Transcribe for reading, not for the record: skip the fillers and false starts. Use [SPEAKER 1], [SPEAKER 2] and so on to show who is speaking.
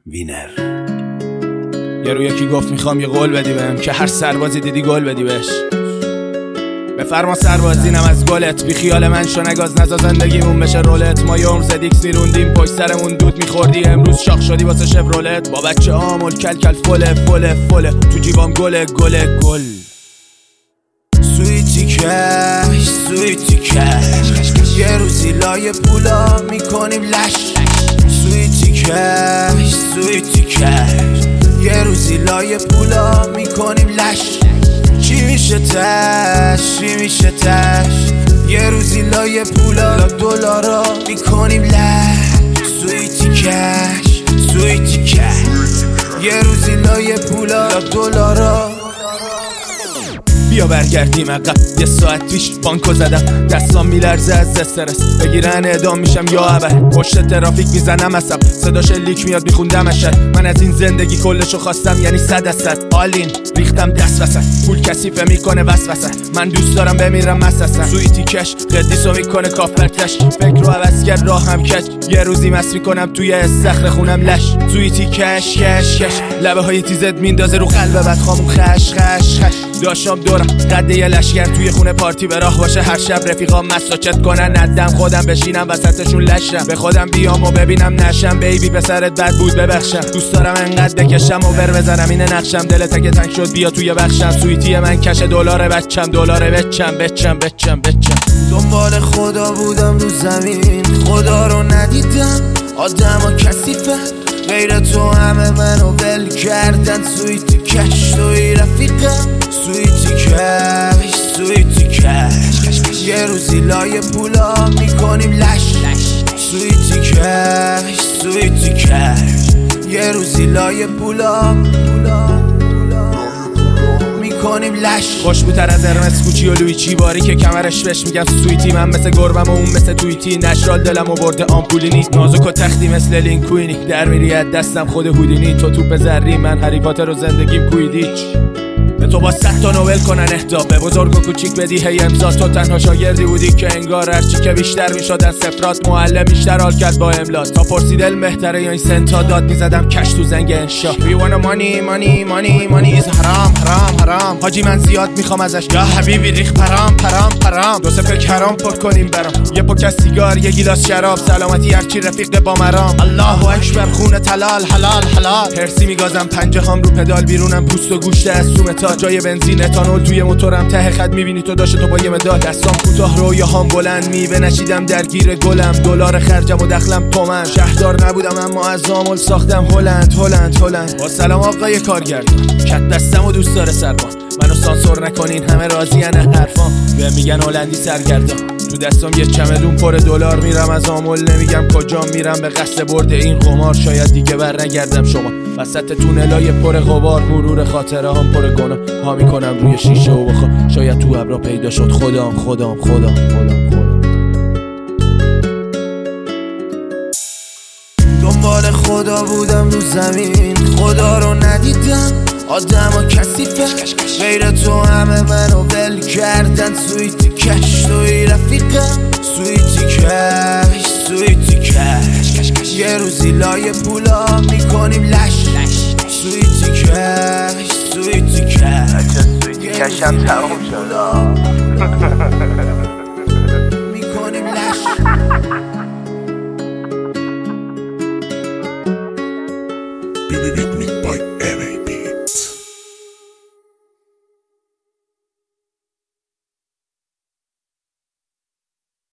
[SPEAKER 1] وینر. یه رو یکی گفت میخوام یه قول بدی بهم که هر سربازی دیدی گل بدی بهش. بفرما سربازینم از گلت، بی خیال من شو نگاز نزا زندگیمون بشه رولت. ما یه عمر زدیکس میروندیم پشت سرمون دود میخوردی، امروز شاخ شدی واسه شفرولت. با بچه آمول کل کل فله تو جیبام گل
[SPEAKER 2] سویتی کش یه روزی لای پولا میکنیم لش. سویتی کش یه روزی لای پولا میکنیم لش. چی میشه تش یه روزی لای پولا دلارا میکنیم لش. سویتی کش یه روزی لای پولا دلارا.
[SPEAKER 1] بیا برگردیم عقب، یه ساعت پیش بانکو زدم، دستام میلرزه از استرس، بگیرن اعدام میشم یا ابد. پشت ترافیک میزنم عصب، صداش لیک میاد میخوندم اشد. من از این زندگی کلشو خواستم یعنی 100%. آلین ریختم دست وسط، پول کثیفه میکنه وسوسه. من دوست دارم بمیرم مسسن. سویتی کش قدیسو میکنه کافرتش، فکر رو عوض کرد راه هم کش. یه روزی مس میکنم توی استخر خونم لش. سویتی کش لبه های تیزت میندازه رو قلب بدخامون خش داشتم دورم قده یه لشگر توی خونه پارتی به راه باشه. هر شب رفیقام مساچت کنن ندم خودم بشینم وسطشون لشم. به خودم بیام و ببینم نشم بیبی به سرت بد بود ببخشم. دوست دارم انقدر بکشم و بر بزنم اینه نقشم. دلت اگه تنگ شد بیا توی بخشم. سویتی من کش دلار بچم بچم.
[SPEAKER 2] دنبال خدا بودم رو زمین، خدا رو ندیدم. آدم ها کثیفه غیر تو همه منو ول کردن. سویتی کش توی رفیقم. سویتی کش یه روزی لای پولا میکنیم لش. سویتی کش یه روزی لای پولا میکنیم لش. خوشبوتر از ارمس کوچی و لویچی، باری که کمرش بش میگم سویتی. من مثل گربم و اون مثل تویتی، نشرال دلم و برده آمپولینی. نازک و تختی مثل لینکوینی، در میری از دستم خود هودینی. تو توپ زری من هری پاتر و زندگیم کویدیچ. به تو با 100 تا نوبل کنن اهدا، به بزرگ و کوچیک بدی هی امضا. تو تنها شاگردی بودی که انگار هرچی که بیشتر میشدن صفرات. معلم بیشتر حال کرد با املا، تا پرسید علم بهتره یا این سنتا. داد میزدم کش تو زنگ انشا. We wanna money is حرام. حاجی من زیاد میخوام ازش، یا حبیبی ریخ پرام. دو سه پک حرام پر کنیم برام، یه پک از سیگار یه گیلاس شراب. سلامتی هرچی رفیق با مرام. الله اکبر خون حلال. هرسی میگازم پنجه هام رو پدال، بیرونم پوست و گوشت از سومتا. جای بنزین اتانول توی موتورم، ته خط میبینی تو داشته تو با یه مدال. دستام کوتاه رویاهام بلند، میوه نشیدم درگیر گلم. دلار خرجم و دخلم تومن. شهردار نبودم اما از آمل ساختم هلند. با سلام آقای کارگردان، کت دستم و دوست داره سربان. منو سانسور نکنین همه راضین حرفام. به میگن هلندی سرگردان، تو دستم یه چمدون پر دلار. میرم از آمل نمیگم کجا میرم، به قصد برد این قمار. شاید دیگه بر نگردم شما وسط تونلای پر غبار. مرور خاطره هم پر گناه ها میکنم روی شیشه و بخوا. شاید تو ابرا پیدا شد خودم. دنبال خدا بودم رو زمین، خدا رو ندیدم. آدم ها کثیفه غیر تو همه منو ول کردن. سویتی کش توی رفیقم. سویتی کش یه روزی لای پولا میکنیم لش. سویتی
[SPEAKER 3] کشم تموم شد
[SPEAKER 2] میکنیم لش.
[SPEAKER 4] Baby, beat me, bye.